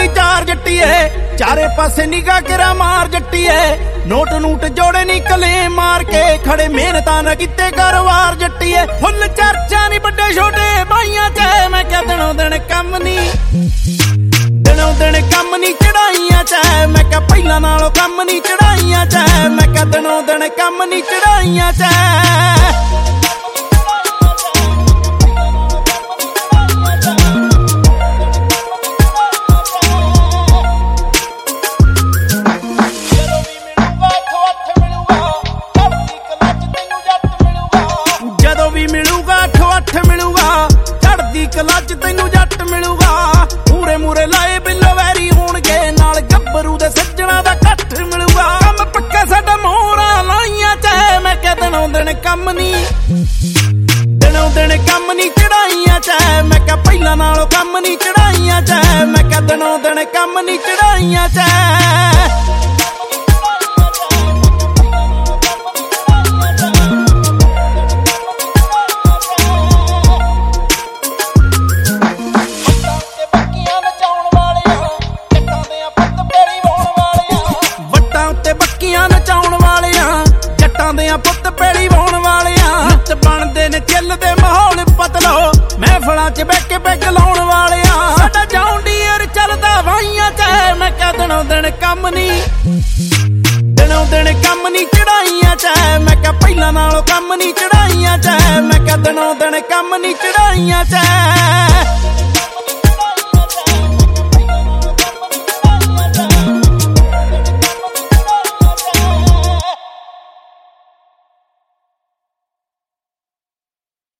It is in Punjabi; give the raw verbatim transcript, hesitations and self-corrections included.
ਨਹੀਂ ਚਾਰ ਜੱਟੀਏ ਚਾਰੇ ਪਾਸੇ ਨਿਗਾਹ ਕਰਾ ਮਾਰ ਜੱਟੀਏ ਨੋਟ ਨੂਟ ਜੋੜੇ ਨਹੀਂ ਕਲੇ ਮਾਰ ਕੇ ਖੜੇ ਮਿਹਨਤਾਂ ਨਾ ਕੀਤੇ ਕਾਰੋਬਾਰ ਜੱਟੀਏ ਫੁੱਲ ਚਰਚਾ ਨਹੀਂ ਵੱਡੇ ਛੋਟੇ ਬਾਈਆਂ ਚ ਮੈਂ ਕਿਹਾ ਦਿਨੋਂ ਦਿਨ ਕੰਮ ਨਹੀਂ ਦਿਨੋਂ ਦਿਨ ਕੰਮ ਨਹੀਂ ਚੜਾਈਆਂ ਚ ਮੈਂ ਕਿਹਾ ਪਹਿਲਾਂ ਨਾਲੋਂ ਕੰਮ ਨਹੀਂ ਚੜਾਈਆਂ ਚ ਮੈਂ ਕਿਹਾ ਦਿਨੋਂ ਦਿਨ ਕੰਮ ਨਹੀਂ ਚੜਾਈਆਂ ਚ ਕਲੱਚ ਤੈਨੂੰ ਜੱਟ ਮਿਲੂਗਾ ਮੂਰੇ ਮੂਰੇ ਲਾਏ ਬਿੱਲੋ ਵੈਰੀ ਹੋਣਗੇ ਨਾਲ ਗੱਭਰੂ ਦੇ ਸੱਜਣਾ ਦਾ ਇਕੱਠ ਮਿਲੂਗਾ ਕੰਮ ਪੱਕਾ ਸਾਡਾ ਮੋਹਰਾਂ ਲਾਈਆਂ ਚ ਮੈਂ ਕਿਹਾ ਦਿਨੋਂ ਦਿਨ ਕੰਮ ਨਹੀਂ ਦਿਨੋਂ ਦਿਨ ਕੰਮ ਨਹੀਂ ਚੜਾਈਆਂ ਚ ਮੈਂ ਕਿਹਾ ਪਹਿਲਾਂ ਨਾਲੋਂ ਕੰਮ ਨਹੀਂ ਚੜਾਈਆਂ ਚ ਮੈਂ ਕਿਹਾ ਦਿਨੋਂ ਦਿਨ ਕੰਮ ਨਹੀਂ ਚੜਾਈਆਂ ਚ ਨਚਾਉਣ ਵਾਲਿਆਂ ਜੱਟਾਂ ਦੇ ਪੁੱਤ ਪੈੜੀ ਵਾਉਣ ਵਾਲਿਆਂ ਨੱਚ ਬਣਦੇ ਨੇ ਚੱਲਦੇ ਮਾਹੌਲ ਪਤਲੋ ਮਹਿਫਲਾਂ ਚ ਬਹਿ ਕੇ ਬੈਗ ਲਾਉਣ ਵਾਲਿਆਂ ਸਾਡਾ ਜੌਨ ਡੀਅਰ ਚੱਲਦਾ ਵਾਈਆਂ ਚ ਮੈਂ ਕਿਹਾ ਦਿਨੋਂ ਦਿਨ ਕੰਮ ਨਹੀਂ ਦਿਨੋਂ ਦਿਨ ਕੰਮ ਨਹੀਂ ਚੜਾਈਆਂ ਚ ਮੈਂ ਕਿਹਾ ਪਹਿਲਾਂ ਨਾਲੋਂ ਕੰਮ ਨਹੀਂ ਚੜਾਈਆਂ ਚ ਮੈਂ ਕਿਹਾ ਦਿਨੋਂ ਦਿਨ ਕੰਮ ਨਹੀਂ ਚੜਾਈਆਂ ਚ